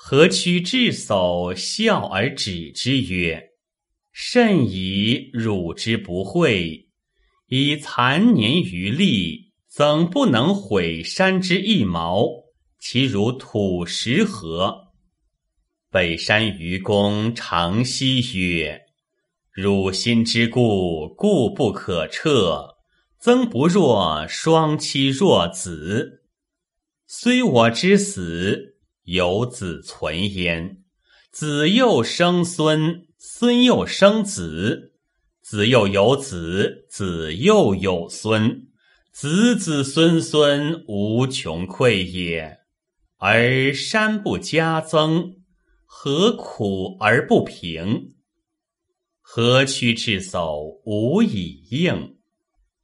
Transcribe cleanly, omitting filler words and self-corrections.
何屈至叟笑而止之曰：甚矣，汝之不讳！以残年余力，怎不能毁山之一毛？其如土石何？北山愚公长息曰：汝心之固，固不可彻。曾不若双妻弱子。虽我之死，有子存焉。子又生孙，孙又生子，子又有子，子又有孙，子子孙孙无穷匮也。而山不加增，何苦而不平？何屈至叟无以应。